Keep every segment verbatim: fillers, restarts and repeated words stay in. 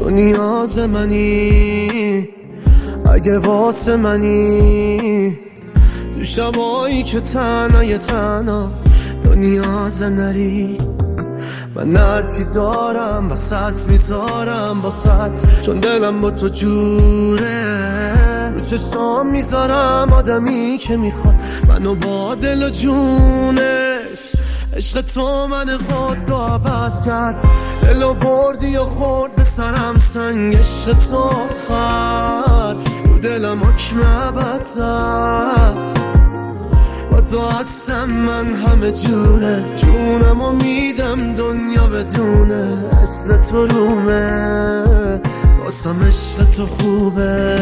تو نیاز منی، اگه واسه منی تو شبایی که تنهای تنها تو نیاز نری. من نرتی دارم وسط میذارم باست، چون دلم با تو جوره. رو چشام میذارم آدمی که میخواد منو با دل و جونش. عشق تو من قد و عوض کرد، دلو بردی و خورد به سرم سنگ. عشق تو خر رو دلم حکم ابد زد. با تو هستم من همه جوره، جونمو میدم دنیا بدونه. اسم تو رومه واسم، عشق تو خوبه.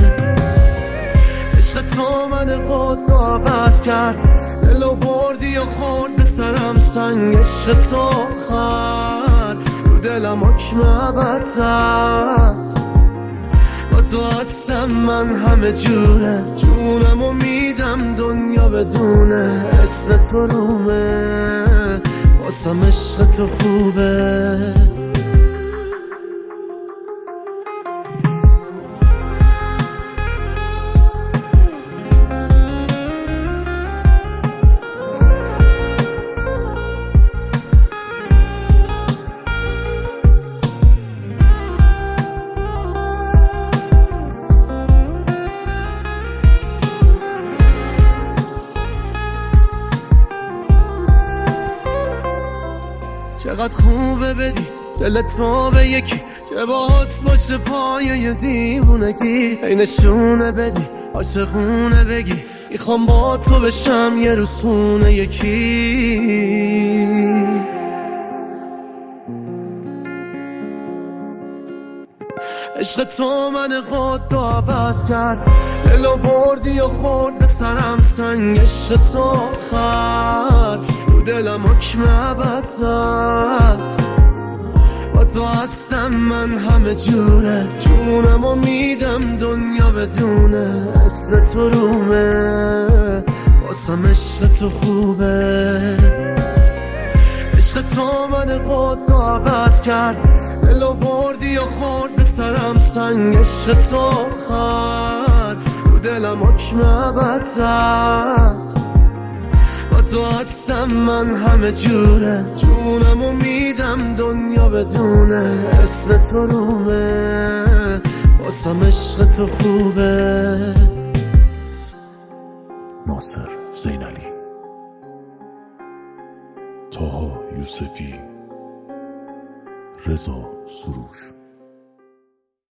عشق تو من قد و عوض کرد، دلو بردی و خورد به سرم سنگ. عشق تو خر رو دلم حکم ابد زد. با تو هستم من همه جوره، جونمو میدم دنیا بدونه. اسم تو رومه واسم، عشق تو خوبه. چقدر خوبه بدی دل تو به یکی که باهات باشه پایه دیوونگی. هی نشونه بدی عاشقونه بگی میخوام با تو بشم یه روز خونه یکی. عشق تو من قد و عوض کرد، دلو بردی و خورد به سرم سنگ. عشق تو خر رو دلم حکم ابد زد. با تو هستم من همه جوره، جونمو میدم دنیا بدونه. اسم تو رومه واسم، عشق تو خوبه. عشق تو من قد و عوض کرد، دلو بردی و خورد به سرم سنگ. عشق تو خر رو دلم حکم ابد زد. با تو هستم من همه جوره، جونمو میدم دنیا بدونه. اسم تو رومه واسم، عشق تو خوبه. ناصر زینالی، طاها یوسفی، رضا سروش.